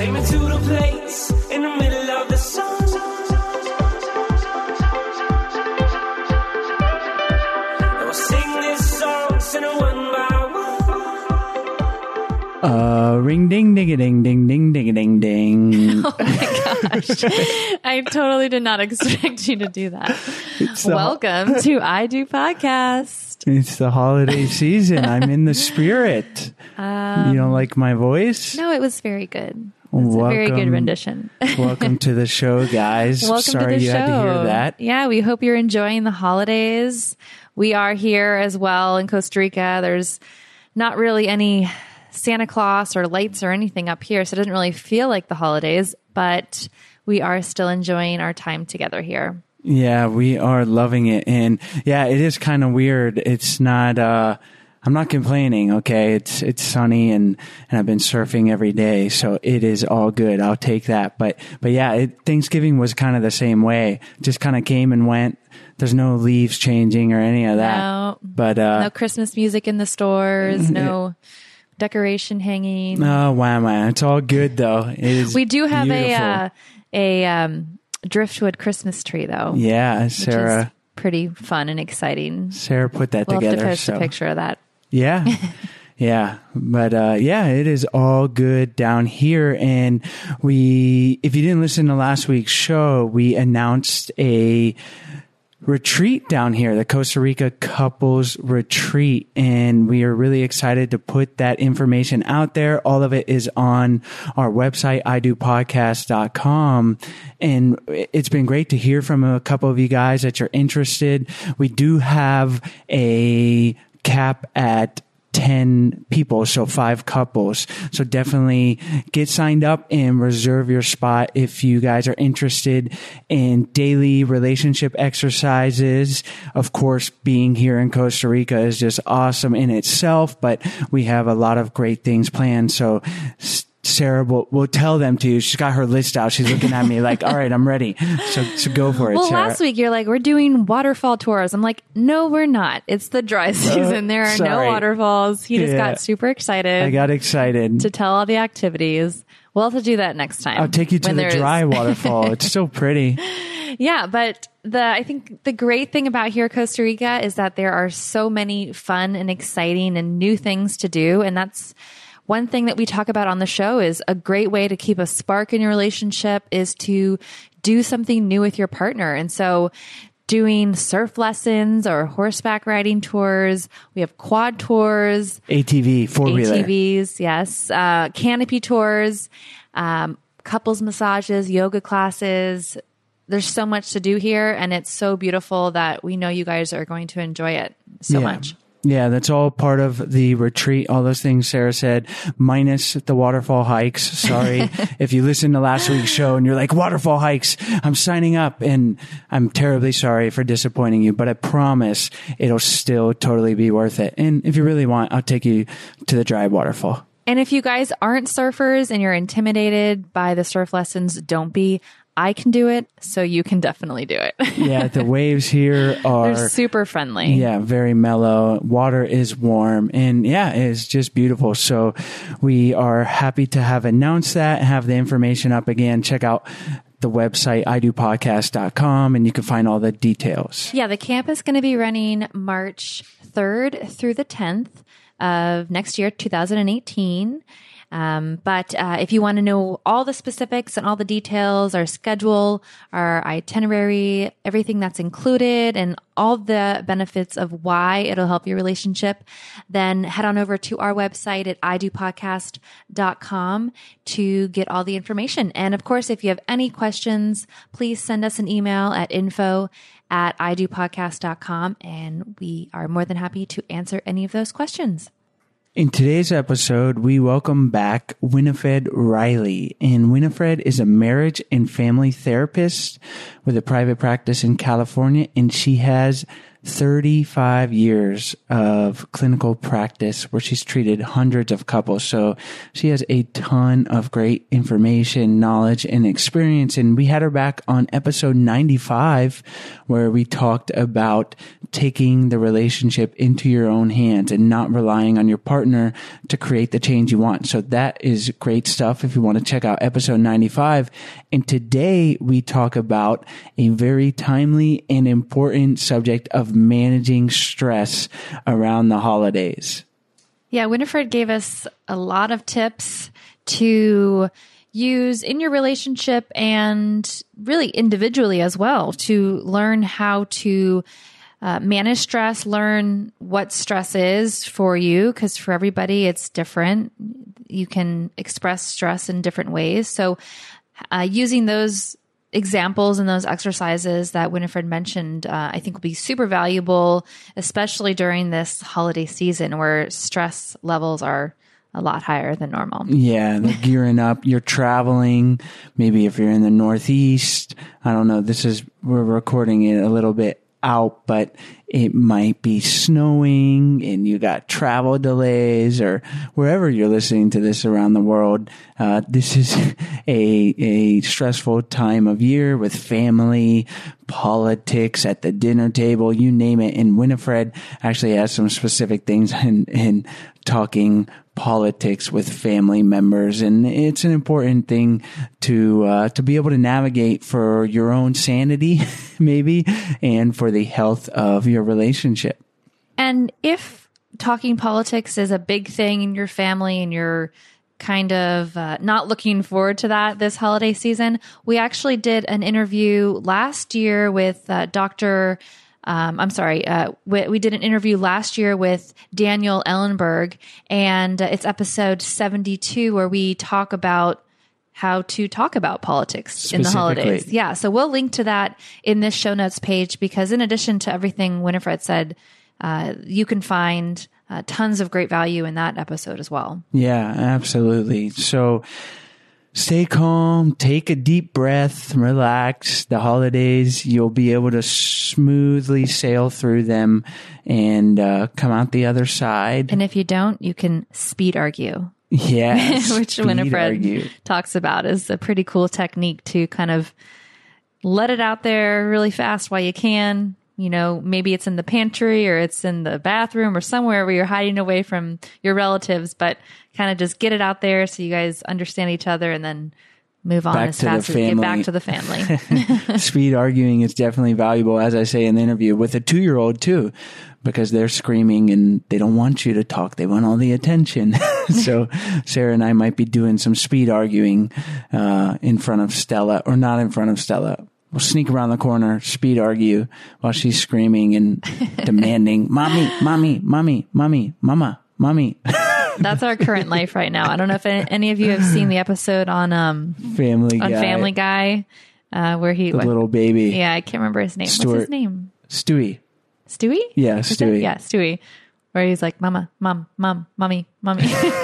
Take me to the place in the middle of the sun. And we'll sing this song, sing it one by one. Ring ding ding ding ding ding ding ding ding. Oh my gosh. I totally did not expect you to do that. Welcome to I Do Podcast. It's the holiday season. I'm in the spirit. You don't like my voice? No, it was very good. It's a very good rendition. Welcome to the show, guys. Welcome Sorry to the you show. had to hear that. Yeah, we hope you're enjoying the holidays. We are here as well in Costa Rica. There's not really any Santa Claus or lights or anything up here, so it doesn't really feel like the holidays, but we are still enjoying our time together here. Yeah, we are loving it. And yeah, it is kind of weird. It's not, I'm not complaining. Okay. It's sunny and I've been surfing every day. So it is all good. I'll take that. But yeah, Thanksgiving was kind of the same way. Just kind of came and went. There's no leaves changing or any of that. No, but, no Christmas music in the stores, no decoration hanging. Oh, wow. It's all good though. It is we do have beautiful. a driftwood Christmas tree though. Yeah, Sarah. Which is pretty fun and exciting. Sarah put that we'll together. Have to post a picture of that. Yeah. Yeah. But, yeah, it is all good down here. And if you didn't listen to last week's show, we announced a retreat down here, the Costa Rica Couples Retreat. And we are really excited to put that information out there. All of it is on our website, idopodcast.com. And it's been great to hear from a couple of you guys that you're interested. We do have a cap at 10 people, so 5 couples. So definitely get signed up and reserve your spot if you guys are interested in daily relationship exercises. Of course, being here in Costa Rica is just awesome in itself, but we have a lot of great things planned. So Sarah will tell them to you. She's got her list out. She's looking at me like, all right, I'm ready. So go for it, well, Sarah. last week you're like, we're doing waterfall tours. I'm like, no, we're not. It's the dry season. There are no waterfalls. He just got super excited. I got excited. To tell all the activities. We'll have to do that next time. I'll take you to the dry waterfall. It's so pretty. Yeah, but I think the great thing about here, Costa Rica, is that there are so many fun and exciting and new things to do. And that's one thing that we talk about on the show is a great way to keep a spark in your relationship is to do something new with your partner. And so doing surf lessons or horseback riding tours, we have quad tours, ATV, four-wheeler. ATVs, yes, canopy tours, couples massages, yoga classes. There's so much to do here, and it's so beautiful that we know you guys are going to enjoy it so much. Yeah, that's all part of the retreat. All those things Sarah said, minus the waterfall hikes. Sorry. If you listened to last week's show and you're like, waterfall hikes, I'm signing up. And I'm terribly sorry for disappointing you, but I promise it'll still totally be worth it. And if you really want, I'll take you to the dry waterfall. And if you guys aren't surfers and you're intimidated by the surf lessons, don't be. I can do it, so you can definitely do it. Yeah, the waves here are... They're super friendly. Yeah, very mellow. Water is warm. And yeah, it's just beautiful. So we are happy to have announced that and have the information up again. Check out the website, idopodcast.com, and you can find all the details. Yeah, the camp is going to be running March 3rd through the 10th of next year, 2018. But if you want to know all the specifics and all the details, our schedule, our itinerary, everything that's included and all the benefits of why it'll help your relationship, then head on over to our website at idopodcast.com to get all the information. And of course, if you have any questions, please send us an email at info@idopodcast.com, and we are more than happy to answer any of those questions. In today's episode, we welcome back Winifred Riley. And Winifred is a marriage and family therapist with a private practice in California, and she has 35 years of clinical practice where she's treated hundreds of couples. So she has a ton of great information, knowledge, and experience. And we had her back on episode 95, where we talked about taking the relationship into your own hands and not relying on your partner to create the change you want. So that is great stuff if you want to check out episode 95. And today we talk about a very timely and important subject of managing stress around the holidays. Yeah, Winifred gave us a lot of tips to use in your relationship and really individually as well to learn how to manage stress, learn what stress is for you, because for everybody it's different. You can express stress in different ways. So using those examples and those exercises that Winifred mentioned, I think will be super valuable, especially during this holiday season where stress levels are a lot higher than normal. Yeah, they're gearing up. You're traveling. Maybe if you're in the Northeast, I don't know. We're recording it a little bit out, but it might be snowing and you got travel delays, or wherever you're listening to this around the world. This is a stressful time of year with family, politics at the dinner table, you name it. And Winifred actually has some specific things in talking politics with family members, and it's an important thing to be able to navigate for your own sanity, maybe, and for the health of your relationship. And if talking politics is a big thing in your family and you're kind of not looking forward to that this holiday season, we actually did an interview last year with we did an interview last year with Daniel Ellenberg, and it's episode 72 where we talk about how to talk about politics in the holidays. Yeah. So we'll link to that in this show notes page, because in addition to everything Winifred said, you can find tons of great value in that episode as well. Yeah, absolutely. So stay calm, take a deep breath, relax. The holidays, you'll be able to smoothly sail through them and come out the other side. And if you don't, you can speed argue. Yeah, which Winifred talks about is a pretty cool technique to kind of let it out there really fast while you can. You know, maybe it's in the pantry or it's in the bathroom or somewhere where you're hiding away from your relatives, but kind of just get it out there so you guys understand each other and then move on as fast as you get back to the family. Speed arguing is definitely valuable, as I say in the interview, with a 2-year-old too, because they're screaming and they don't want you to talk. They want all the attention. So Sarah and I might be doing some speed arguing in front of Stella, or not in front of Stella. We'll sneak around the corner, speed argue while she's screaming and demanding, "Mommy, mommy, mommy, mommy, mama, mommy." That's our current life right now. I don't know if any of you have seen the episode on Family Guy, where the little baby. Yeah, I can't remember his name. Stuart. What's his name? Stewie. Stewie? Yeah, Stewie. Yeah, Stewie. Where he's like, "Mama, mom, mom, mommy, mommy."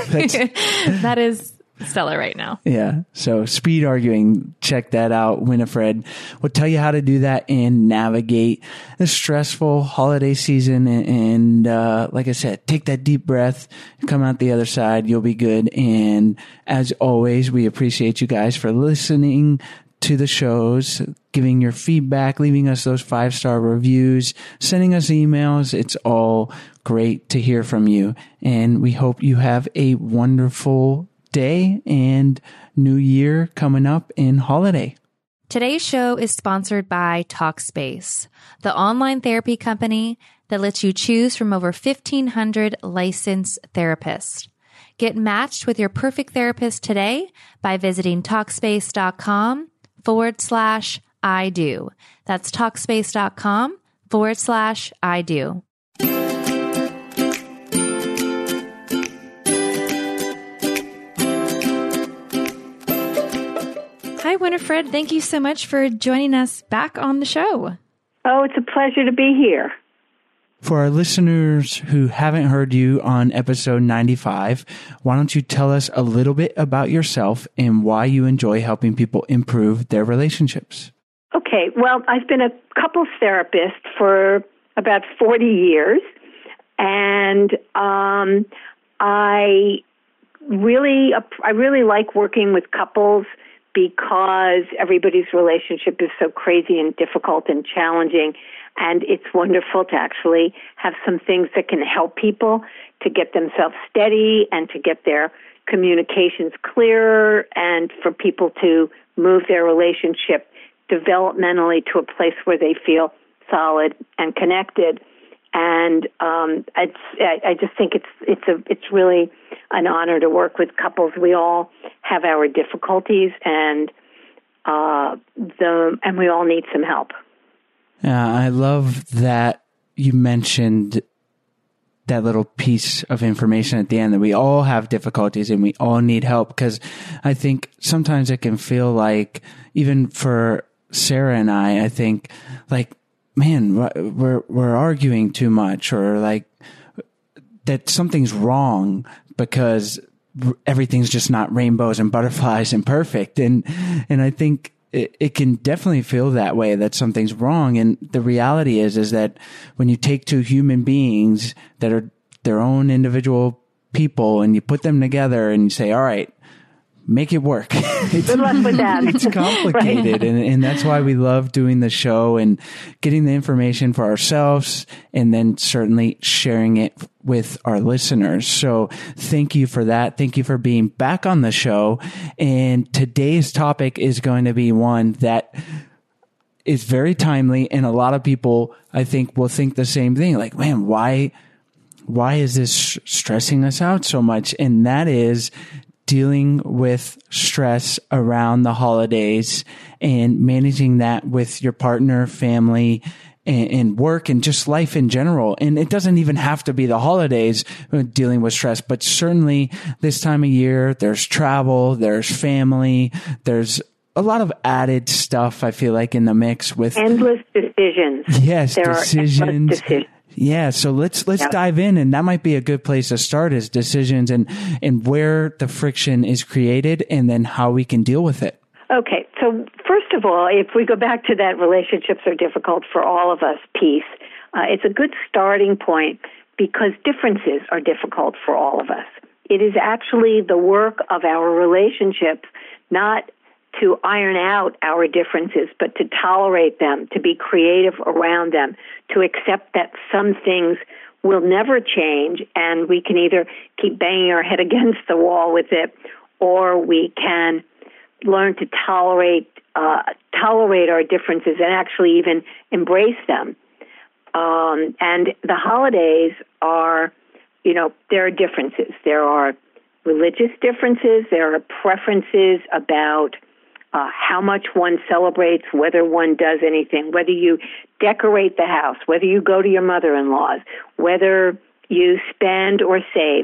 That is Stella right now. Yeah. So speed arguing, check that out. Winifred will tell you how to do that and navigate the stressful holiday season. And like I said, take that deep breath, come out the other side. You'll be good. And as always, we appreciate you guys for listening to the shows, giving your feedback, leaving us those 5-star reviews, sending us emails. It's all great to hear from you. And we hope you have a wonderful day and new year coming up in holiday. Today's show is sponsored by Talkspace, the online therapy company that lets you choose from over 1,500 licensed therapists. Get matched with your perfect therapist today by visiting Talkspace.com/I do. That's Talkspace.com/I do. Hi, Winifred. Thank you so much for joining us back on the show. Oh, it's a pleasure to be here. For our listeners who haven't heard you on episode 95, why don't you tell us a little bit about yourself and why you enjoy helping people improve their relationships? Okay. Well, I've been a couples therapist for about 40 years, and I really like working with couples because everybody's relationship is so crazy and difficult and challenging, and it's wonderful to actually have some things that can help people to get themselves steady and to get their communications clearer and for people to move their relationship developmentally to a place where they feel solid and connected. And I just think it's really an honor to work with couples. We all have our difficulties, and we all need some help. I love that you mentioned that little piece of information at the end, that we all have difficulties and we all need help, because I think sometimes it can feel like, even for Sarah and I think like, man, we're arguing too much, or like that something's wrong because everything's just not rainbows and butterflies and perfect. And I think it can definitely feel that way, that something's wrong. And the reality is that when you take two human beings that are their own individual people and you put them together and you say, all right, make it work. Good luck with that. It's complicated. Right. And that's why we love doing the show and getting the information for ourselves, and then certainly sharing it with our listeners. So thank you for that. Thank you for being back on the show. And today's topic is going to be one that is very timely. And a lot of people, I think, will think the same thing. Like, man, why is this stressing us out so much? And that is dealing with stress around the holidays and managing that with your partner, family, and work, and just life in general. And it doesn't even have to be the holidays dealing with stress, but certainly this time of year, there's travel, there's family, there's a lot of added stuff, I feel like, in the mix with endless decisions. Yes, there decisions. Are endless decisions. Yeah, so let's dive in, and that might be a good place to start, is decisions and where the friction is created, and then how we can deal with it. Okay, so first of all, if we go back to that relationships are difficult for all of us piece, it's a good starting point because differences are difficult for all of us. It is actually the work of our relationships not to iron out our differences, but to tolerate them, to be creative around them, to accept that some things will never change, and we can either keep banging our head against the wall with it, or we can learn to tolerate our differences and actually even embrace them. And the holidays are, there are differences. There are religious differences. There are preferences about how much one celebrates, whether one does anything, whether you decorate the house, whether you go to your mother-in-law's, whether you spend or save,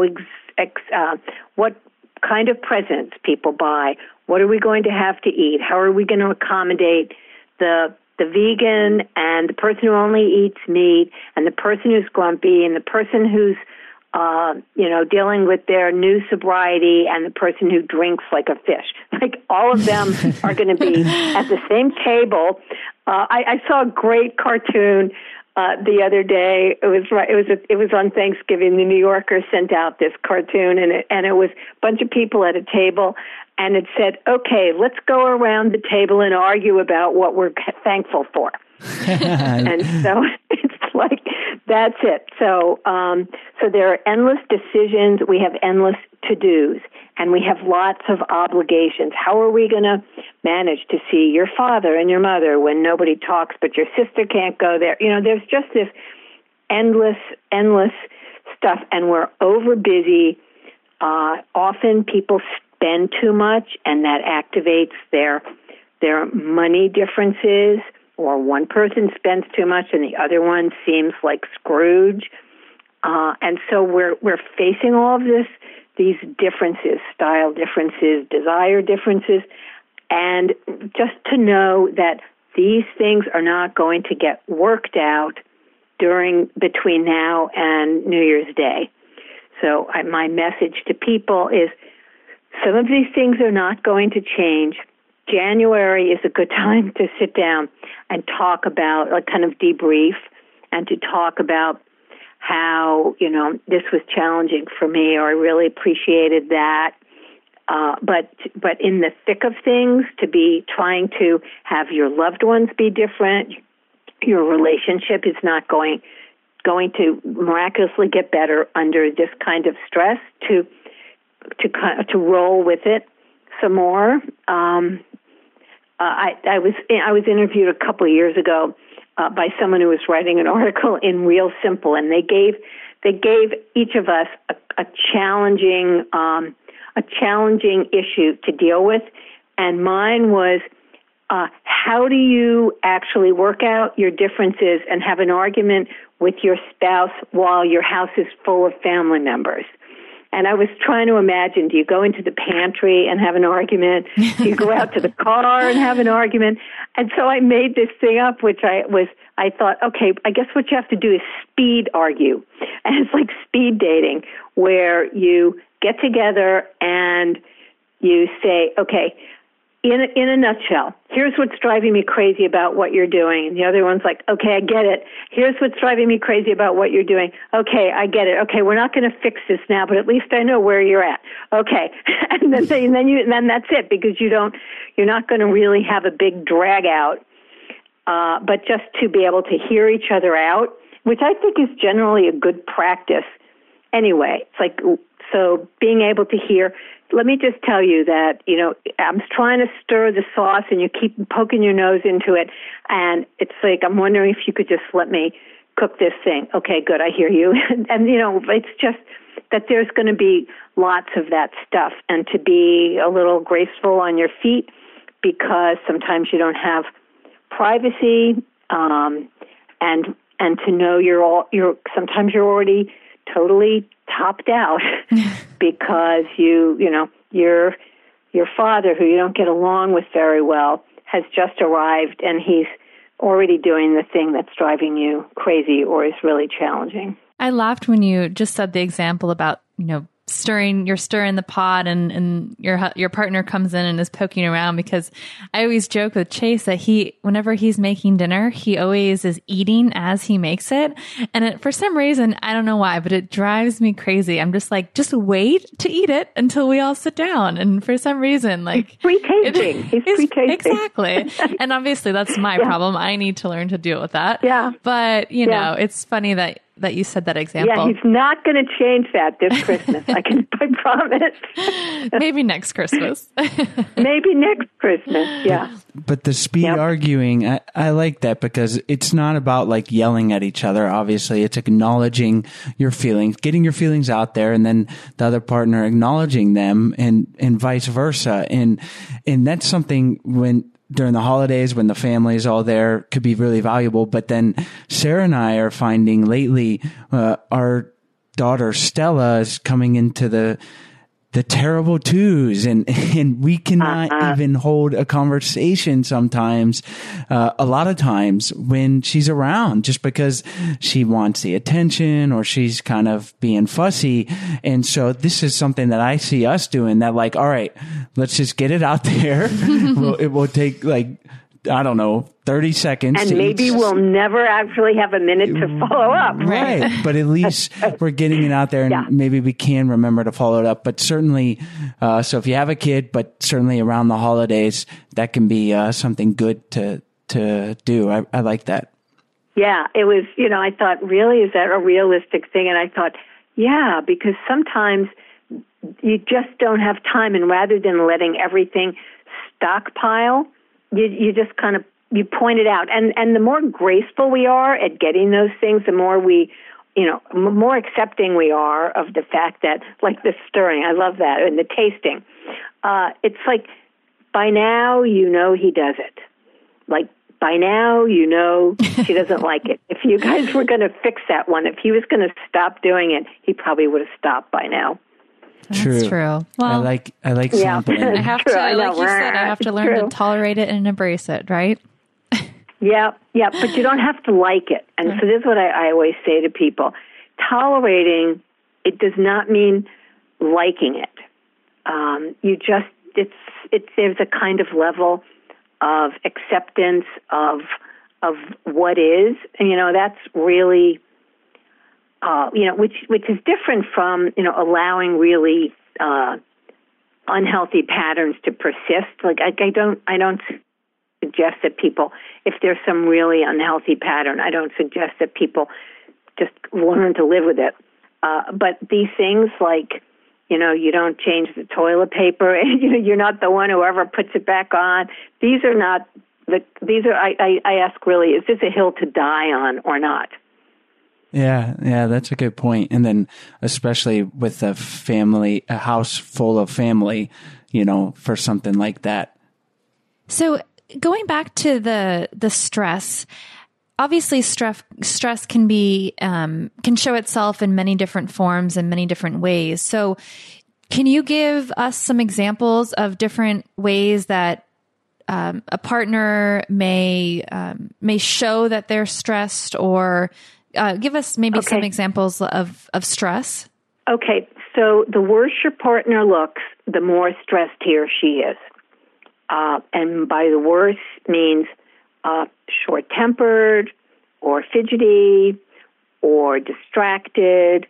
what kind of presents people buy, what are we going to have to eat, how are we going to accommodate the vegan and the person who only eats meat and the person who's grumpy and the person who's dealing with their new sobriety and the person who drinks like a fish. Like, all of them are going to be at the same table. I saw a great cartoon the other day. It was on Thanksgiving. The New Yorker sent out this cartoon, and it was a bunch of people at a table, and it said, "Okay, let's go around the table and argue about what we're thankful for." And so it's like, that's it. So there are endless decisions. We have endless to-dos, and we have lots of obligations. How are we going to manage to see your father and your mother when nobody talks, but your sister can't go there? There's just this endless stuff, and we're over busy. Often people spend too much, and that activates their money differences. Or one person spends too much and the other one seems like Scrooge. And so we're facing all of these differences, style differences, desire differences, and just to know that these things are not going to get worked out between now and New Year's Day. So my message to people is, some of these things are not going to change. January is a good time to sit down and talk about, kind of debrief and to talk about how, this was challenging for me, or I really appreciated that. But in the thick of things, to be trying to have your loved ones be different, your relationship is not going to miraculously get better under this kind of stress. To roll with it some more. I was interviewed a couple of years ago by someone who was writing an article in Real Simple, and they gave each of us a challenging issue to deal with, and mine was how do you actually work out your differences and have an argument with your spouse while your house is full of family members? And I was trying to imagine, do you go into the pantry and have an argument? Do you go out to the car and have an argument? And so I made this thing up, which I thought, okay, I guess what you have to do is speed argue. And it's like speed dating, where you get together and you say, okay, in a nutshell, here's what's driving me crazy about what you're doing. And the other one's like, okay, I get it. Here's what's driving me crazy about what you're doing. Okay, I get it. Okay, we're not going to fix this now, but at least I know where you're at. Okay, and then that's it, because you're not going to really have a big drag out. But just to be able to hear each other out, which I think is generally a good practice. Anyway, it's like, so being able to hear. Let me just tell you that, I'm trying to stir the sauce and you keep poking your nose into it. And it's like, I'm wondering if you could just let me cook this thing. Okay, good. I hear you. And it's just that there's going to be lots of that stuff, and to be a little graceful on your feet, because sometimes you don't have privacy, and to know sometimes you're already totally topped out because your father, who you don't get along with very well, has just arrived, and he's already doing the thing that's driving you crazy or is really challenging. I laughed when you just said the example about, stirring the pot and your partner comes in and is poking around, because I always joke with Chase that whenever he's making dinner, he always is eating as he makes it. And for some reason, I don't know why, but it drives me crazy. I'm just like, just wait to eat it until we all sit down. And for some reason, like, he's pre-tasting. Exactly. And obviously that's my problem. I need to learn to deal with that. Yeah. But know, it's funny that you said that example. Yeah, he's not going to change that this Christmas. I promise. Maybe next Christmas. Maybe next Christmas, yeah. But the speed arguing, I like that, because it's not about like yelling at each other. Obviously, it's acknowledging your feelings, getting your feelings out there, and then the other partner acknowledging them, and vice versa. And that's something during the holidays, when the family is all there, could be really valuable. But then Sarah and I are finding lately, our daughter Stella is coming into the terrible twos, and we cannot even hold a conversation sometimes, a lot of times when she's around, just because she wants the attention or she's kind of being fussy. And so this is something that I see us doing, that like, all right, let's just get it out there. It will take like, I don't know, 30 seconds. And maybe we'll never actually have a minute to follow up. Right. But at least we're getting it out there, and maybe we can remember to follow it up. But certainly, so if you have a kid, but certainly around the holidays, that can be something good to do. I like that. Yeah, it was, I thought, really, is that a realistic thing? And I thought, yeah, because sometimes you just don't have time, and rather than letting everything stockpile, you just kind of, you point it out. And the more graceful we are at getting those things, the more we, more accepting we are of the fact that, like the stirring, I love that, and the tasting. It's like, by now, he does it. Like, by now, she doesn't like it. If you guys were going to fix that one, if he was going to stop doing it, he probably would have stopped by now. That's true. Well, I like sampling. I have to, like you said, I have to learn to tolerate it and embrace it, right? Yeah, but you don't have to like it. And so this is what I always say to people. Tolerating, it does not mean liking it. There's a kind of level of acceptance, of what is. And, that's really, which is different from, allowing really unhealthy patterns to persist. Like I don't suggest that people, if there's some really unhealthy pattern, I don't suggest that people just learn to live with it. But these things like, you don't change the toilet paper, and you're not the one who ever puts it back on. These are not. I ask really, is this a hill to die on or not? Yeah, that's a good point. And then especially with a house full of family, for something like that. So going back to the stress, obviously stress can be, can show itself in many different forms and many different ways. So can you give us some examples of different ways that a partner may show that they're stressed, or give us maybe some examples of stress? Okay, so the worse your partner looks, the more stressed he or she is. And by the worse means short-tempered or fidgety or distracted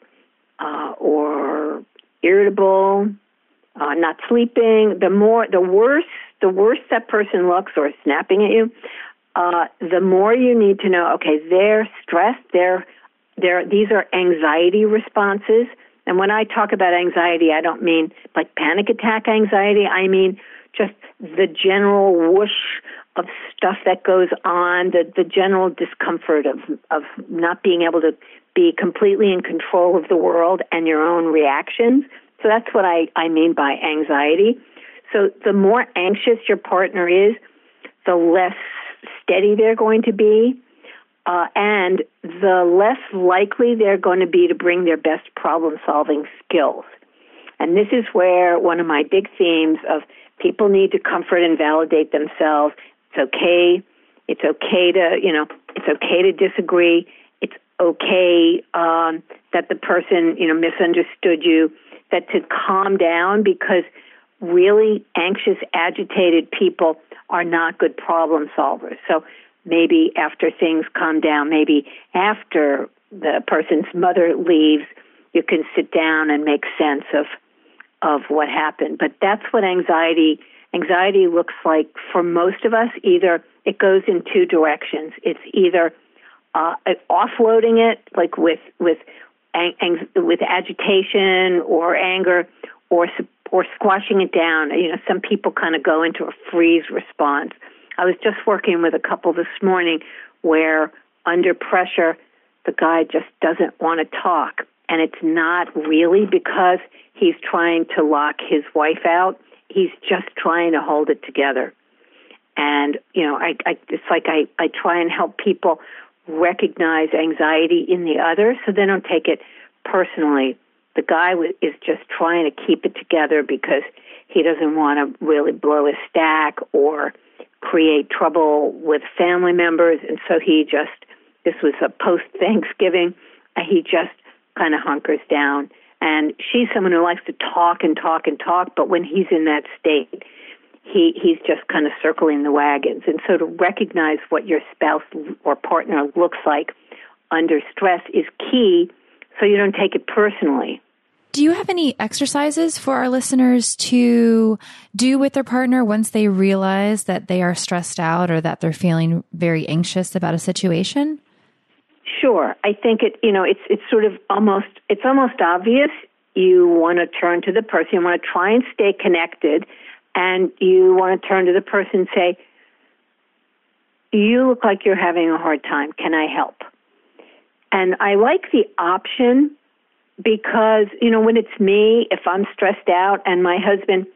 or irritable, not sleeping. The worse that person looks or snapping at you, the more you need to know, okay, they're stressed, these are anxiety responses. And when I talk about anxiety, I don't mean like panic attack anxiety. I mean just the general whoosh of stuff that goes on, the general discomfort of not being able to be completely in control of the world and your own reactions. So that's what I mean by anxiety. So the more anxious your partner is, the less steady they're going to be, and the less likely they're going to be to bring their best problem-solving skills. And this is where one of my big themes of people need to comfort and validate themselves. It's okay. It's okay to disagree. It's okay that the person, misunderstood you, that to calm down, because really anxious, agitated people are not good problem solvers. So maybe after things calm down, maybe after the person's mother leaves, you can sit down and make sense of what happened. But that's what anxiety looks like for most of us. Either it goes in two directions. It's either offloading it, like with agitation or anger, or squashing it down. Some people kind of go into a freeze response. I was just working with a couple this morning where under pressure, the guy just doesn't want to talk. And it's not really because he's trying to lock his wife out. He's just trying to hold it together. And, it's like I try and help people recognize anxiety in the other so they don't take it personally. The guy is just trying to keep it together because he doesn't want to really blow his stack or create trouble with family members. And so this was a post-Thanksgiving, he just kind of hunkers down. And she's someone who likes to talk and talk and talk, but when he's in that state, he's just kind of circling the wagons. And so to recognize what your spouse or partner looks like under stress is key so you don't take it personally. Do you have any exercises for our listeners to do with their partner once they realize that they are stressed out or that they're feeling very anxious about a situation? Sure. I think it's sort of almost obvious. You want to turn to the person. You want to try and stay connected, and you want to turn to the person and say, "You look like you're having a hard time. Can I help?" And I like the option because, when it's me, if I'm stressed out and my husband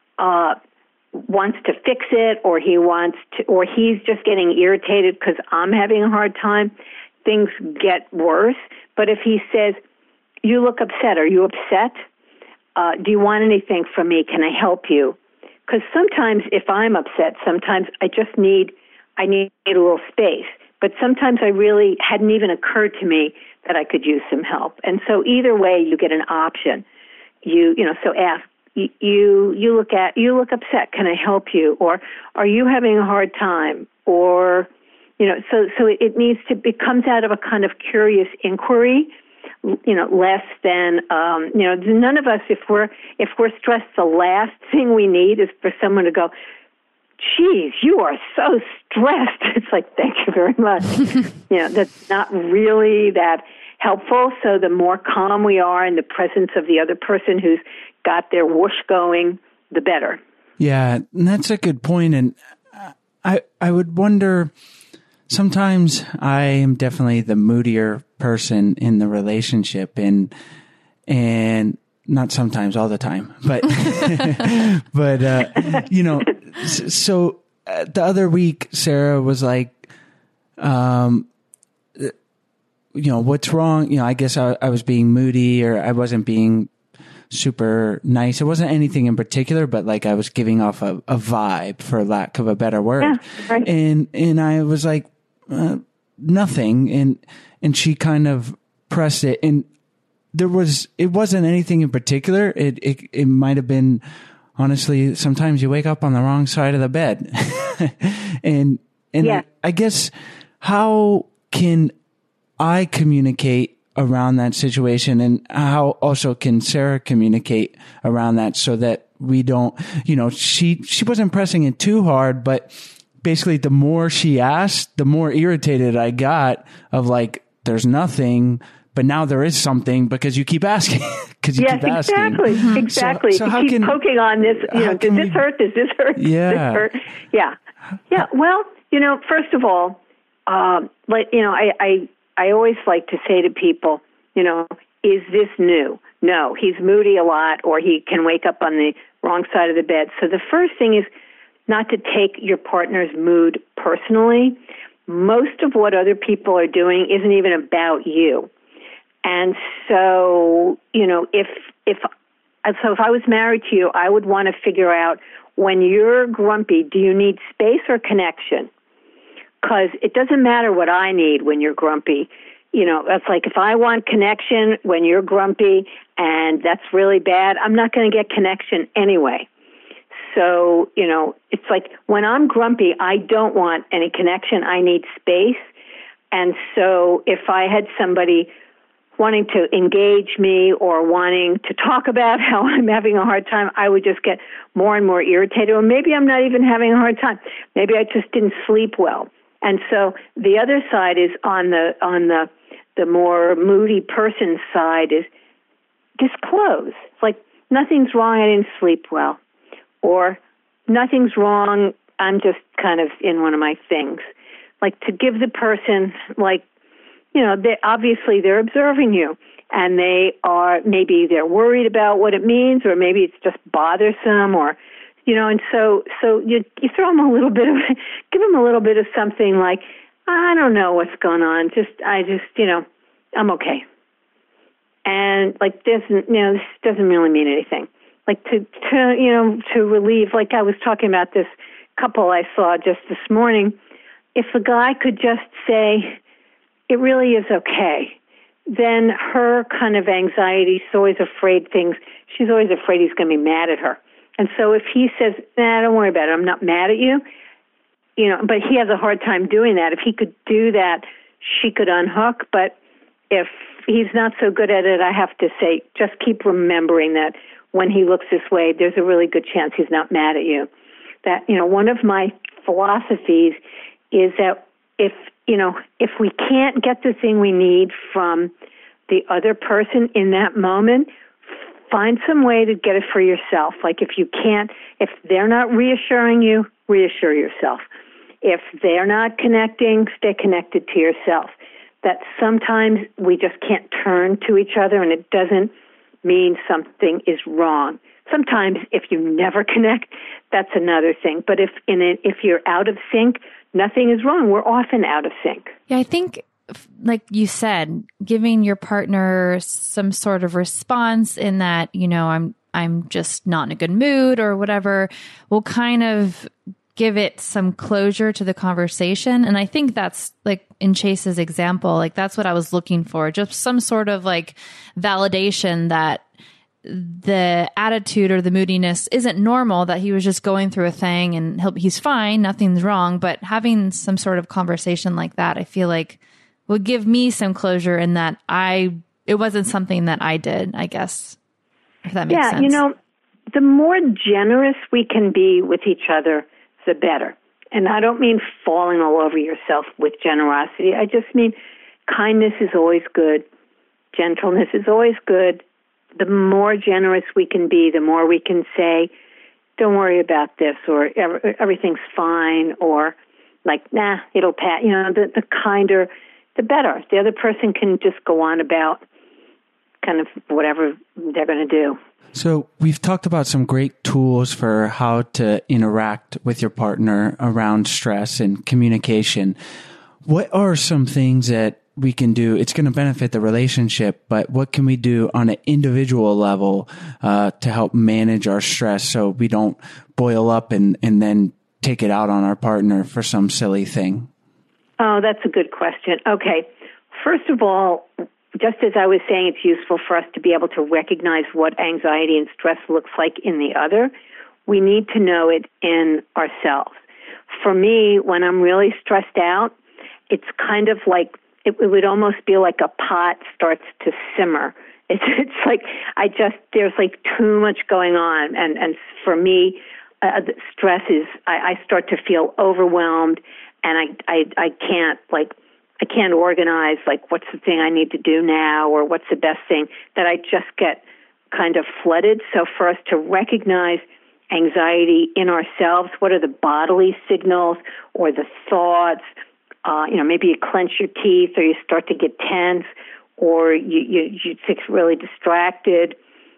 wants to fix it, or he's just getting irritated because I'm having a hard time, things get worse. But if he says, "You look upset. Are you upset? Do you want anything from me? Can I help you?" Because sometimes if I'm upset, sometimes I need a little space. But sometimes I really hadn't even occurred to me that I could use some help. And so either way, you get an option. So ask, you look upset. Can I help you? Or are you having a hard time? Or, So it needs to, it comes out of a kind of curious inquiry, less than, none of us, if we're stressed, the last thing we need is for someone to go, geez, you are so stressed. It's like, thank you very much. That's not really that helpful. So the more calm we are in the presence of the other person who's got their whoosh going, the better. Yeah, and that's a good point. And I would wonder, sometimes I am definitely the moodier person in the relationship, and not sometimes, all the time, but so the other week Sarah was like, what's wrong? I guess I was being moody, or I wasn't being super nice. It wasn't anything in particular, but like I was giving off a vibe, for lack of a better word. Yeah, right. And I was like, nothing. And she kind of pressed it, and it wasn't anything in particular. It might have been, honestly, sometimes you wake up on the wrong side of the bed. and yeah. I guess, how can I communicate around that situation, and how also can Sarah communicate around that, so that we don't, she wasn't pressing it too hard, but basically the more she asked, the more irritated I got, of like, there's nothing, but now there is something because you keep asking. Because you keep asking. Exactly. So how you keep can, poking on this, does this hurt? Does this hurt? Yeah. Does this hurt? Yeah. Yeah. Well, first of all, I always like to say to people, is this new? No, he's moody a lot, or he can wake up on the wrong side of the bed. So the first thing is not to take your partner's mood personally. Most of what other people are doing isn't even about you. And so, if I was married to you, I would want to figure out, when you're grumpy, do you need space or connection? Because it doesn't matter what I need when you're grumpy. It's like, if I want connection when you're grumpy and that's really bad, I'm not going to get connection anyway. So, it's like, when I'm grumpy, I don't want any connection. I need space. And so if I had somebody wanting to engage me or wanting to talk about how I'm having a hard time, I would just get more and more irritated. Or maybe I'm not even having a hard time. Maybe I just didn't sleep well. And so the other side is, on the more moody person side, is disclose. It's like, nothing's wrong, I didn't sleep well. Or nothing's wrong, I'm just kind of in one of my things. Like, to give the person, obviously they're observing you, and maybe they're worried about what it means, or maybe it's just bothersome, or, and so you throw them give them a little bit of something like, I don't know what's going on, I'm okay. And this doesn't really mean anything. Like, to relieve, like I was talking about this couple I saw just this morning, if the guy could just say, it really is okay, then her kind of anxiety, she's always afraid he's going to be mad at her. And so if he says, don't worry about it, I'm not mad at you, but he has a hard time doing that. If he could do that, she could unhook. But if he's not so good at it, I have to say, just keep remembering that when he looks this way, there's a really good chance he's not mad at you. That, one of my philosophies is that if we can't get the thing we need from the other person in that moment, find some way to get it for yourself. Like, if they're not reassuring you, reassure yourself. If they're not connecting, stay connected to yourself. That sometimes we just can't turn to each other, and it doesn't mean something is wrong. Sometimes if you never connect, that's another thing. But if you're out of sync, nothing is wrong. We're often out of sync. Yeah, I think, like you said, giving your partner some sort of response in that, I'm just not in a good mood or whatever, will kind of give it some closure to the conversation. And I think that's, like in Chase's example, like that's what I was looking for, just some sort of like validation that the attitude or the moodiness isn't normal, that he was just going through a thing and he's fine, nothing's wrong. But having some sort of conversation like that, I feel like would give me some closure in that it wasn't something that I did, I guess, if that makes sense. Yeah, the more generous we can be with each other, the better. And I don't mean falling all over yourself with generosity. I just mean kindness is always good. Gentleness is always good. The more generous we can be, the more we can say, don't worry about this, or everything's fine, or like, nah, it'll pass. The kinder, the better. The other person can just go on about kind of whatever they're going to do. So we've talked about some great tools for how to interact with your partner around stress and communication. What are some things that we can do? It's going to benefit the relationship, but what can we do on an individual level to help manage our stress so we don't boil up and then take it out on our partner for some silly thing? Oh, that's a good question. Okay. First of all, just as I was saying, it's useful for us to be able to recognize what anxiety and stress looks like in the other. We need to know it in ourselves. For me, when I'm really stressed out, it's kind of like, it would almost be like a pot starts to simmer. It's like, there's like too much going on. And for me, the stress is, I start to feel overwhelmed, and I can't organize, like, what's the thing I need to do now, or what's the best thing, that I just get kind of flooded. So for us to recognize anxiety in ourselves, what are the bodily signals or the thoughts? Maybe you clench your teeth, or you start to get tense, or you get really distracted,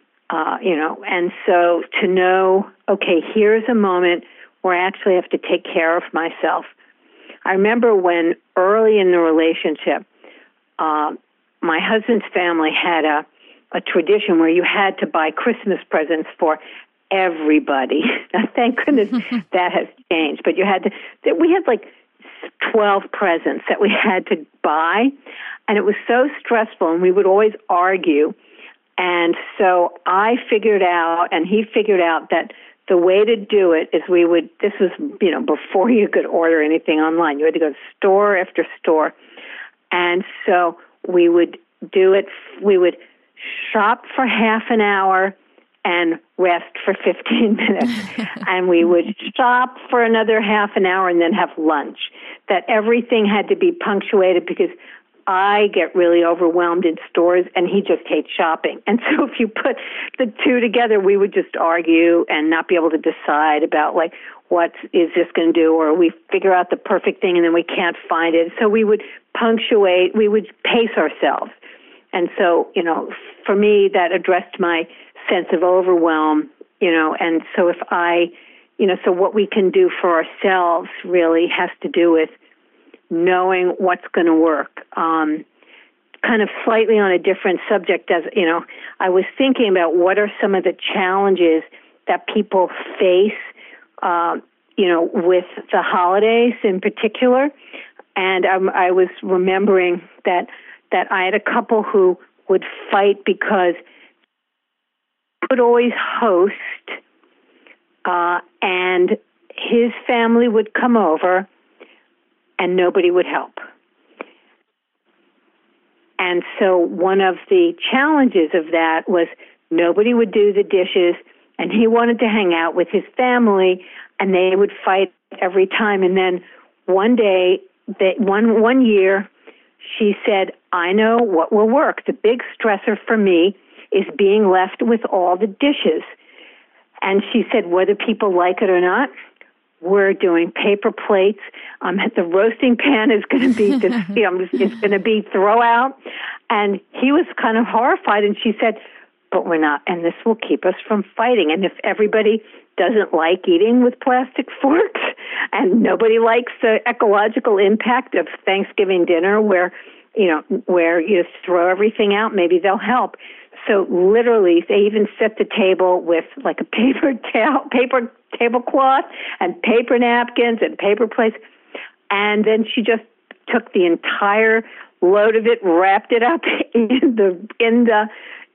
and so to know, okay, here's a moment where I actually have to take care of myself. I remember when early in the relationship, my husband's family had a tradition where you had to buy Christmas presents for everybody. Now, thank goodness that has changed. But we had like 12 presents that we had to buy, and it was so stressful, and we would always argue. And so I figured out, and he figured out, that the way to do it is this was, before you could order anything online. You had to go store after store. And so we would do it. We would shop for half an hour and rest for 15 minutes. And we would shop for another half an hour and then have lunch. That everything had to be punctuated, because I get really overwhelmed in stores, and he just hates shopping. And so if you put the two together, we would just argue and not be able to decide about, like, what is this going to do, or we figure out the perfect thing and then we can't find it. So we would punctuate, we would pace ourselves. And so, for me, that addressed my sense of overwhelm, and so so what we can do for ourselves really has to do with knowing what's going to work. Kind of slightly on a different subject, I was thinking about what are some of the challenges that people face, with the holidays in particular. And I was remembering that I had a couple who would fight because he would always host, and his family would come over, and nobody would help. And so one of the challenges of that was nobody would do the dishes, and he wanted to hang out with his family, and they would fight every time. And then one day, one year, she said, I know what will work. The big stressor for me is being left with all the dishes. And she said, whether people like it or not, we're doing paper plates. The roasting pan is going to be, it's going to be throw out. And he was kind of horrified, and she said, but we're not, and this will keep us from fighting. And if everybody doesn't like eating with plastic forks, and nobody likes the ecological impact of Thanksgiving dinner where you throw everything out, maybe they'll help. So literally, they even set the table with like a paper tablecloth and paper napkins and paper plates. And then she just took the entire load of it, wrapped it up in the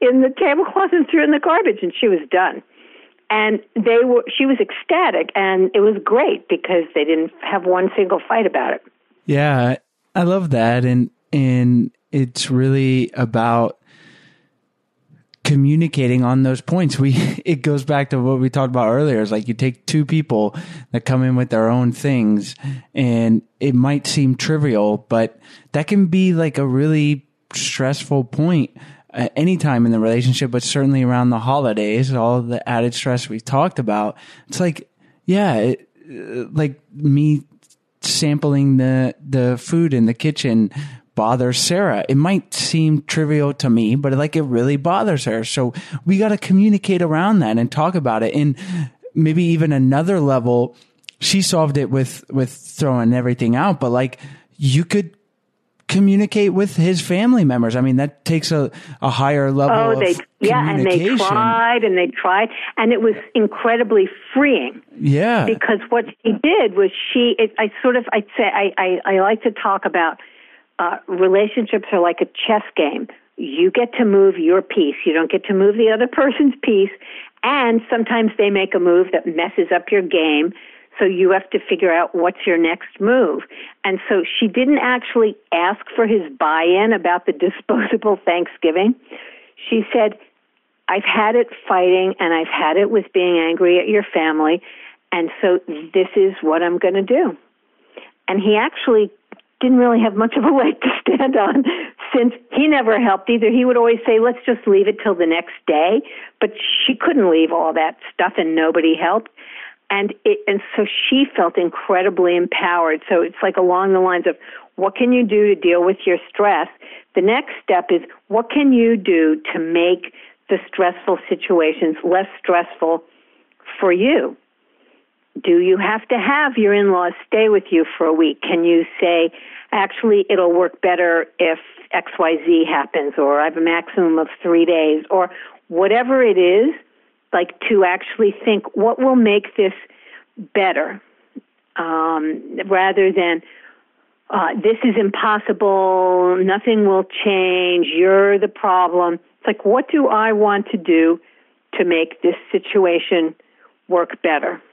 in the tablecloth and threw it in the garbage, and she was done. And she was ecstatic, and it was great because they didn't have one single fight about it. Yeah, I love that. And it's really about communicating on those points. It goes back to what we talked about earlier. It's like you take two people that come in with their own things, and it might seem trivial, but that can be like a really stressful point at any time in the relationship, but certainly around the holidays, all the added stress we talked about. It's like, yeah, like me sampling the food in the kitchen bothers Sarah. It might seem trivial to me, but like it really bothers her. So we got to communicate around that and talk about it. And maybe even another level, she solved it with throwing everything out, but like you could communicate with his family members. I mean, that takes a higher level of communication. And they tried, and it was incredibly freeing. Yeah. Because what she did was I like to talk about relationships are like a chess game. You get to move your piece. You don't get to move the other person's piece. And sometimes they make a move that messes up your game. So you have to figure out what's your next move. And so she didn't actually ask for his buy-in about the disposable Thanksgiving. She said, I've had it fighting and I've had it with being angry at your family. And so this is what I'm going to do. And he actually didn't really have much of a leg to stand on since he never helped either. He would always say, let's just leave it till the next day. But she couldn't leave all that stuff and nobody helped. And so she felt incredibly empowered. So it's like along the lines of, what can you do to deal with your stress? The next step is, what can you do to make the stressful situations less stressful for you? Do you have to have your in-laws stay with you for a week? Can you say, actually, it'll work better if XYZ happens, or I have a maximum of 3 days, or whatever it is, like to actually think, what will make this better, rather than, this is impossible, nothing will change, you're the problem. It's like, what do I want to do to make this situation work better?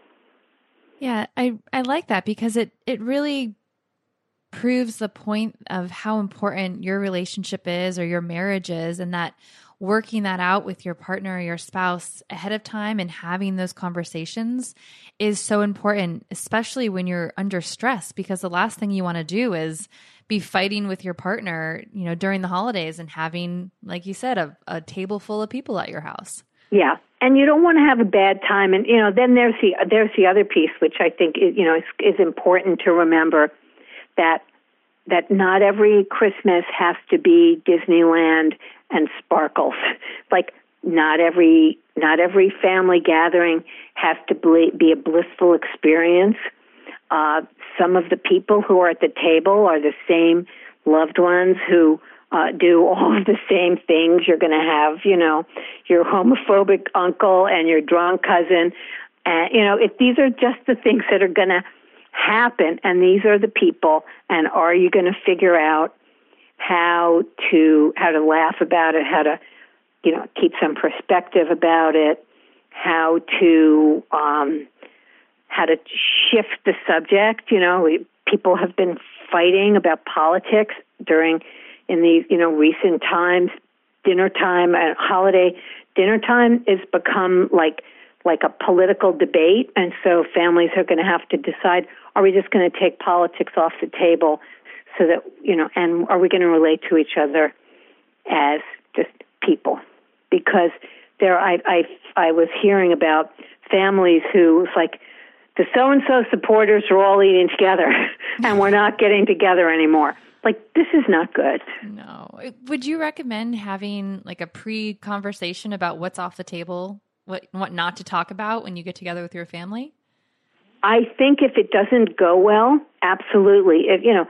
Yeah, I like that because it really proves the point of how important your relationship is or your marriage is, and that working that out with your partner or your spouse ahead of time and having those conversations is so important, especially when you're under stress, because the last thing you want to do is be fighting with your partner, during the holidays and having, like you said, a table full of people at your house. Yeah. And you don't want to have a bad time. And, then there's the other piece, which I think is important to remember, that not every Christmas has to be Disneyland and sparkles. Like not every family gathering has to be a blissful experience. Some of the people who are at the table are the same loved ones who do all of the same things. You're going to have, your homophobic uncle and your drunk cousin. And, if these are just the things that are going to happen, and these are the people, and are you going to figure out how to laugh about it, how to, keep some perspective about it, how to shift the subject. People have been fighting about politics in these, recent times. Dinner time and holiday dinner time has become like a political debate, and so families are going to have to decide: are we just going to take politics off the table, so that and are we going to relate to each other as just people? Because I was hearing about families who was like, the so-and-so supporters are all eating together, and we're not getting together anymore. Like, this is not good. No. Would you recommend having like a pre-conversation about what's off the table, what not to talk about when you get together with your family? I think if it doesn't go well, absolutely.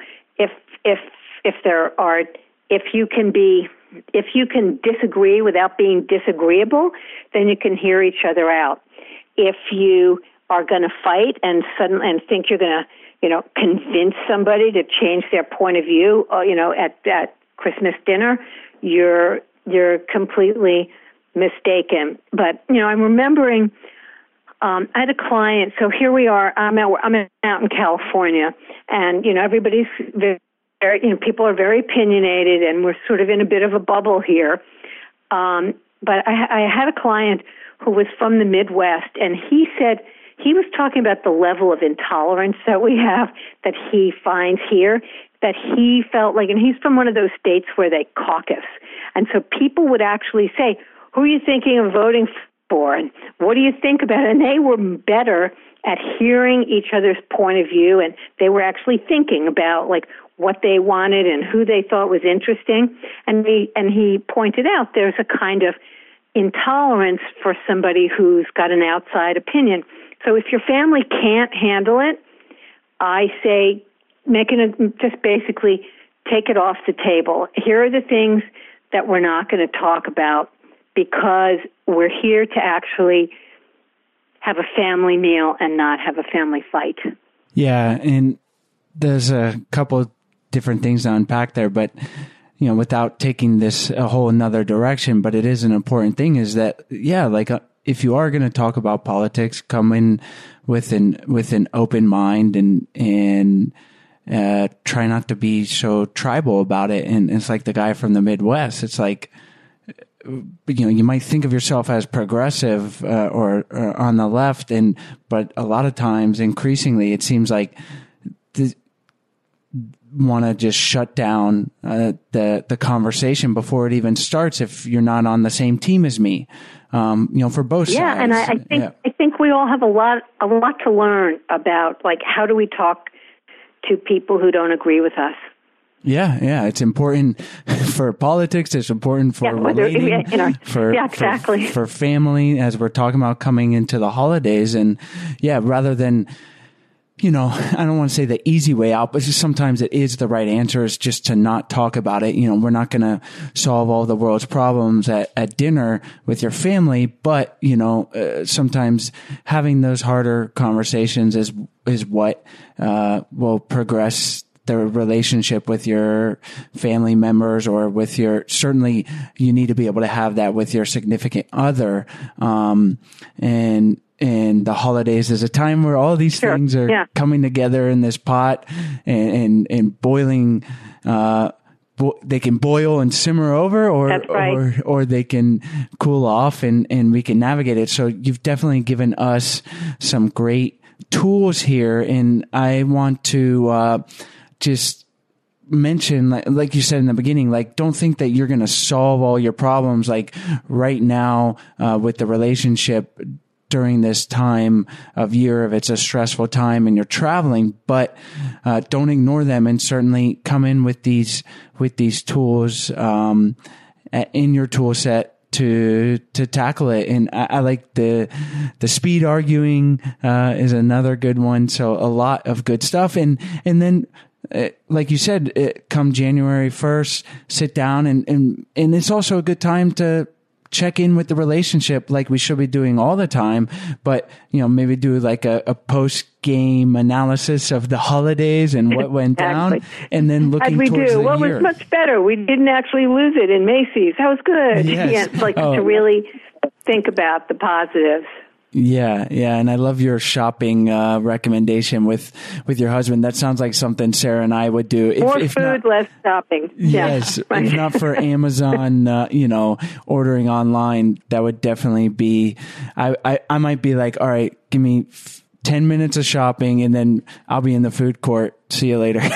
If you can disagree without being disagreeable, then you can hear each other out. If you are going to fight and think you're going to, convince somebody to change their point of view, at Christmas dinner, you're you're completely mistaken. But, I'm remembering I had a client. So here we are. I'm out in California, and, everybody's very, people are very opinionated, and we're sort of in a bit of a bubble here. But I had a client who was from the Midwest, and he said he was talking about the level of intolerance that we have, that he finds here, that he felt like, and he's from one of those states where they caucus. And so people would actually say, who are you thinking of voting for? And what do you think about it? And they were better at hearing each other's point of view, and they were actually thinking about, like, what they wanted and who they thought was interesting. And he pointed out there's a kind of intolerance for somebody who's got an outside opinion. So if your family can't handle it, I say just basically take it off the table. Here are the things that we're not going to talk about, because we're here to actually have a family meal and not have a family fight. Yeah, and there's a couple different things to unpack there, but without taking this a whole another direction, but it is an important thing, is that if you are going to talk about politics, come in with an open mind and try not to be so tribal about it. And it's like the guy from the Midwest. It's like, you might think of yourself as progressive or on the left, but a lot of times, increasingly, it seems like want to just shut down the conversation before it even starts if you're not on the same team as me. For both sides. Yeah, and I think we all have a lot to learn about, like, how do we talk to people who don't agree with us. Yeah, it's important for politics. It's important for relating, for family, as we're talking about coming into the holidays. And rather than, I don't want to say the easy way out, but just sometimes it is the right answer, is just to not talk about it. We're not going to solve all the world's problems at dinner with your family, but, sometimes having those harder conversations is what will progress the relationship with your family members, or with certainly you need to be able to have that with your significant other. And the holidays is a time where all these things are coming together in this pot and boiling. They can boil and simmer over, or they can cool off, and we can navigate it. So you've definitely given us some great tools here, and I want to just mention, like you said in the beginning, like, don't think that you're going to solve all your problems, like, right now with the relationship during this time of year, if it's a stressful time and you're traveling, but don't ignore them, and certainly come in with these tools in your tool set to tackle it. And I like the speed arguing is another good one. So a lot of good stuff. And then like you said, come January 1st, sit down and it's also a good time to check in with the relationship, like we should be doing all the time, but maybe do like a post game analysis of the holidays and what went down, and then looking towards the year. What was much better? We didn't actually lose it in Macy's. That was good. Yes. To really think about the positives. Yeah, and I love your shopping recommendation with your husband. That sounds like something Sarah and I would do. More food, less shopping. Yes, right. If not for Amazon, ordering online, that would definitely be. I might be like, all right, give me 10 minutes of shopping, and then I'll be in the food court. See you later.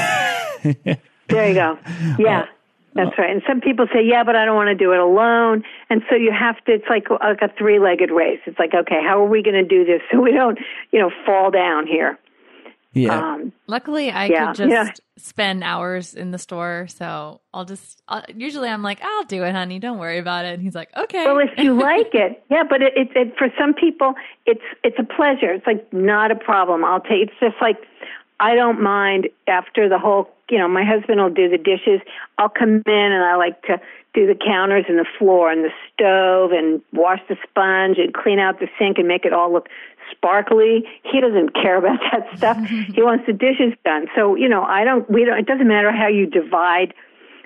There you go. Yeah. That's right. And some people say, but I don't want to do it alone. And so you have to, it's like a three-legged race. It's like, okay, how are we going to do this so we don't, fall down here? Yeah. Luckily, I could just spend hours in the store. So usually I'm like, I'll do it, honey. Don't worry about it. And he's like, okay. Well, if you like it. Yeah, but it for some people, it's a pleasure. It's like not a problem. It's just like, I don't mind after the whole, my husband will do the dishes. I'll come in and I like to do the counters and the floor and the stove and wash the sponge and clean out the sink and make it all look sparkly. He doesn't care about that stuff. He wants the dishes done. So, it doesn't matter how you divide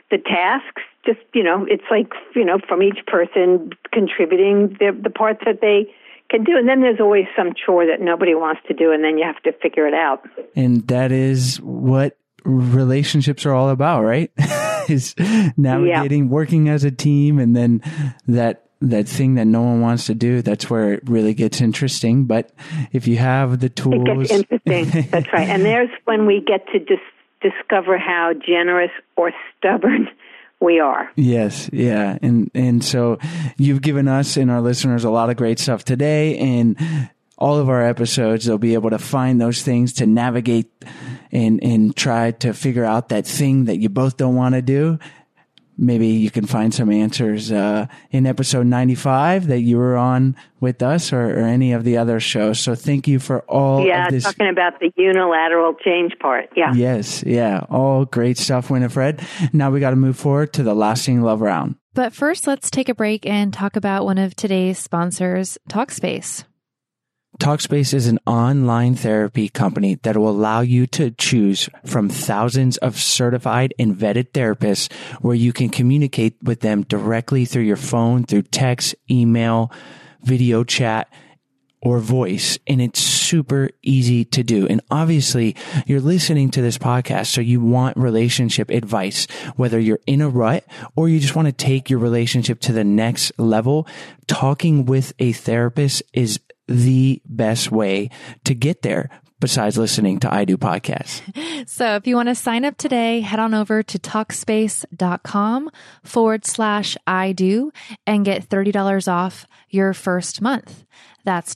the tasks, just, it's like, from each person contributing the parts that they can do. And then there's always some chore that nobody wants to do, and then you have to figure it out. And that is what relationships are all about, right? Is navigating, working as a team, and then that thing that no one wants to do, that's where it really gets interesting. But if you have the tools... It gets interesting. That's right. And there's when we get to discover how generous or stubborn we are. Yes. Yeah. And so you've given us and our listeners a lot of great stuff today, and all of our episodes, they'll be able to find those things to navigate and try to figure out that thing that you both don't want to do. Maybe you can find some answers in episode 95 that you were on with us, or any of the other shows. So thank you for all of this. Talking about the unilateral change part. Yeah. Yes. Yeah. All great stuff, Winifred. Now we got to move forward to the lasting love round. But first, let's take a break and talk about one of today's sponsors, Talkspace. Talkspace is an online therapy company that will allow you to choose from thousands of certified and vetted therapists, where you can communicate with them directly through your phone, through text, email, video chat, or voice. And it's super easy to do. And obviously you're listening to this podcast, so you want relationship advice, whether you're in a rut or you just want to take your relationship to the next level. Talking with a therapist is the best way to get there, besides listening to I Do Podcasts. So if you want to sign up today, head on over to Talkspace.com/I Do and get $30 off your first month. That's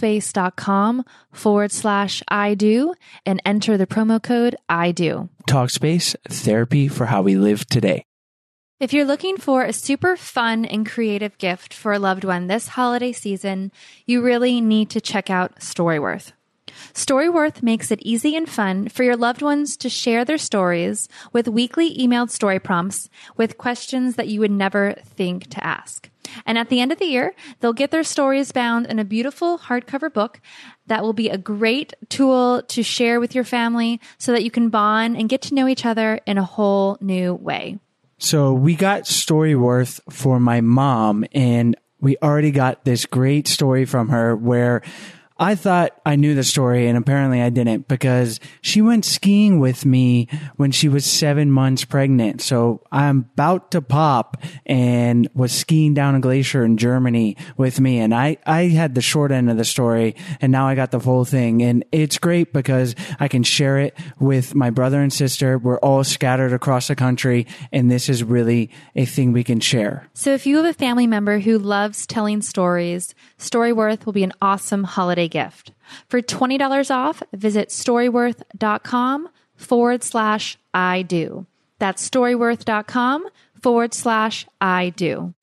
Talkspace.com/I Do and enter the promo code I Do. Talkspace, therapy for how we live today. If you're looking for a super fun and creative gift for a loved one this holiday season, you really need to check out Storyworth. Storyworth makes it easy and fun for your loved ones to share their stories with weekly emailed story prompts with questions that you would never think to ask. And at the end of the year, they'll get their stories bound in a beautiful hardcover book that will be a great tool to share with your family so that you can bond and get to know each other in a whole new way. So we got Storyworth for my mom, and we already got this great story from her where I thought I knew the story, and apparently I didn't, because she went skiing with me when she was 7 months pregnant. So I'm about to pop and was skiing down a glacier in Germany with me. And I had the short end of the story, and now I got the full thing. And it's great because I can share it with my brother and sister. We're all scattered across the country, and this is really a thing we can share. So if you have a family member who loves telling stories, Storyworth will be an awesome holiday gift. For $20 off, visit storyworth.com/I Do. That's storyworth.com/I Do.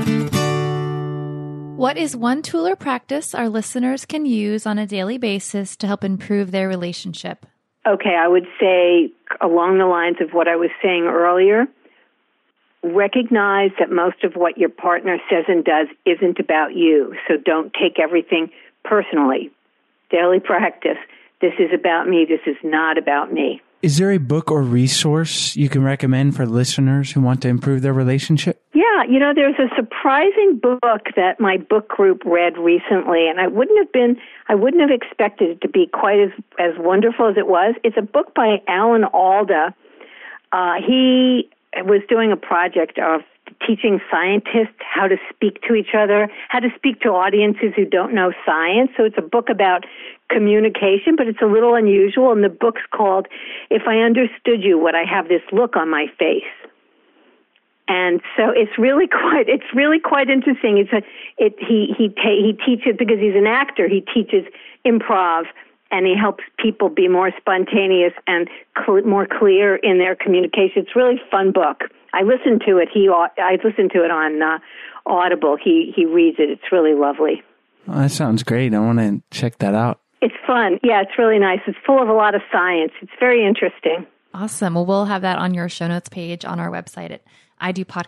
What is one tool or practice our listeners can use on a daily basis to help improve their relationship? Okay, I would say along the lines of what I was saying earlier, recognize that most of what your partner says and does isn't about you. So don't take everything personally. Daily practice. This is about me. This is not about me. Is there a book or resource you can recommend for listeners who want to improve their relationship? Yeah, there's a surprising book that my book group read recently, and I wouldn't have expected it to be quite as wonderful as it was. It's a book by Alan Alda. He was doing a project of teaching scientists how to speak to each other, how to speak to audiences who don't know science. So it's a book about communication, but it's a little unusual. And the book's called "If I Understood You, Would I Have This Look on My Face?" And so it's really quite interesting. He teaches, because he's an actor, he teaches improv, and he helps people be more spontaneous and more clear in their communication. It's a really fun book. I listened to it. I listened to it on Audible. He reads it. It's really lovely. Oh, that sounds great. I want to check that out. It's fun. Yeah, it's really nice. It's full of a lot of science. It's very interesting. Awesome. Well, we'll have that on your show notes page on our website at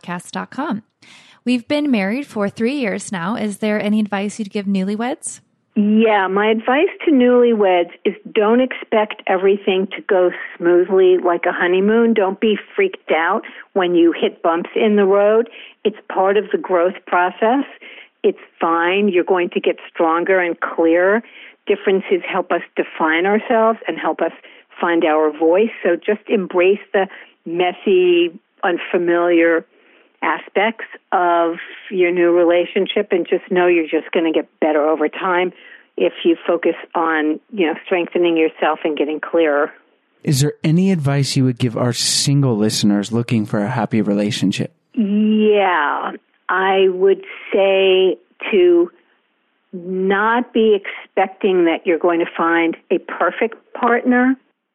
idopodcast.com. We've been married for 3 years now. Is there any advice you'd give newlyweds? Yeah, my advice to newlyweds is don't expect everything to go smoothly like a honeymoon. Don't be freaked out when you hit bumps in the road. It's part of the growth process. It's fine. You're going to get stronger and clearer. Differences help us define ourselves and help us find our voice. So just embrace the messy, unfamiliar aspects of your new relationship and just know you're just going to get better over time if you focus on, strengthening yourself and getting clearer. Is there any advice you would give our single listeners looking for a happy relationship? Yeah, I would say to not be expecting that you're going to find a perfect partner,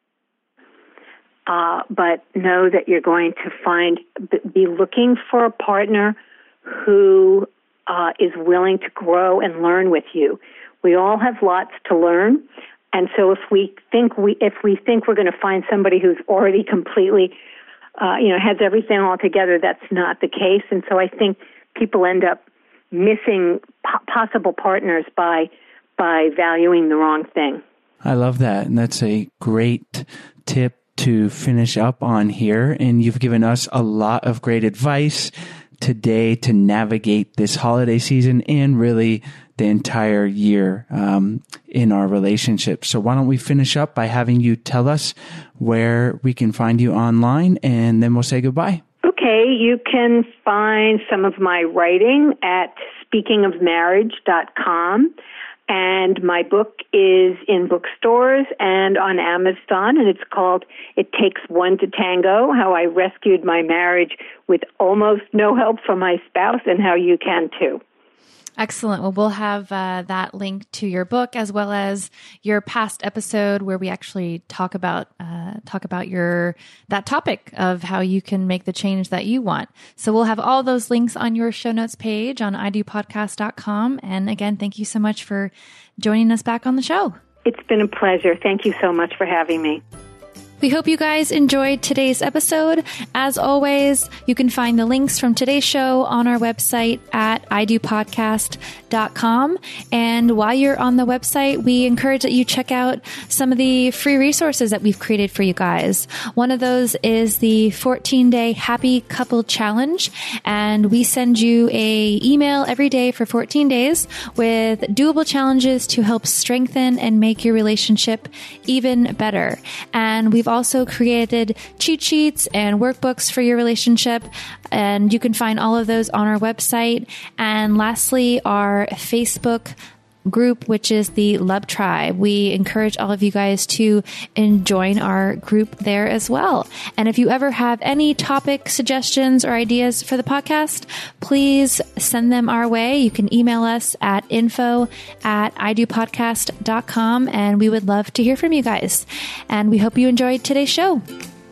but know that you're going to be looking for a partner who is willing to grow and learn with you. We all have lots to learn, and so if we think we're going to find somebody who's already completely, has everything all together, that's not the case. And so I think people end up missing possible partners by valuing the wrong thing. I love that, and that's a great tip to finish up on here. And you've given us a lot of great advice today to navigate this holiday season and really the entire year in our relationship. So why don't we finish up by having you tell us where we can find you online, and then we'll say goodbye. Okay, you can find some of my writing at speakingofmarriage.com. And my book is in bookstores and on Amazon, and it's called It Takes One to Tango, How I Rescued My Marriage with Almost No Help from My Spouse, and How You Can Too. Excellent. Well, we'll have that link to your book as well as your past episode where we actually talk about that topic of how you can make the change that you want. So we'll have all those links on your show notes page on idopodcast.com. And again, thank you so much for joining us back on the show. It's been a pleasure. Thank you so much for having me. We hope you guys enjoyed today's episode. As always, you can find the links from today's show on our website at idopodcast.com. And while you're on the website, we encourage that you check out some of the free resources that we've created for you guys. One of those is the 14-day Happy Couple Challenge. And we send you a email every day for 14 days with doable challenges to help strengthen and make your relationship even better. And we've also created cheat sheets and workbooks for your relationship, and you can find all of those on our website. And lastly, our Facebook group, which is the Love Tribe. We encourage all of you guys to join our group there as well. And if you ever have any topic suggestions or ideas for the podcast, please send them our way. You can email us at info@idopodcast.com, and we would love to hear from you guys. And we hope you enjoyed today's show.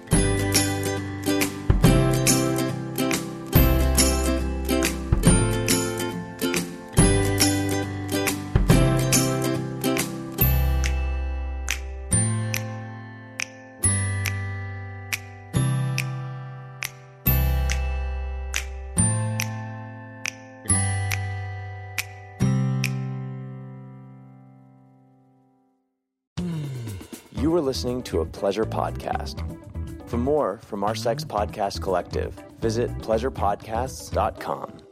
You were listening to a Pleasure Podcast. For more from our Sex Podcast Collective, visit pleasurepodcasts.com.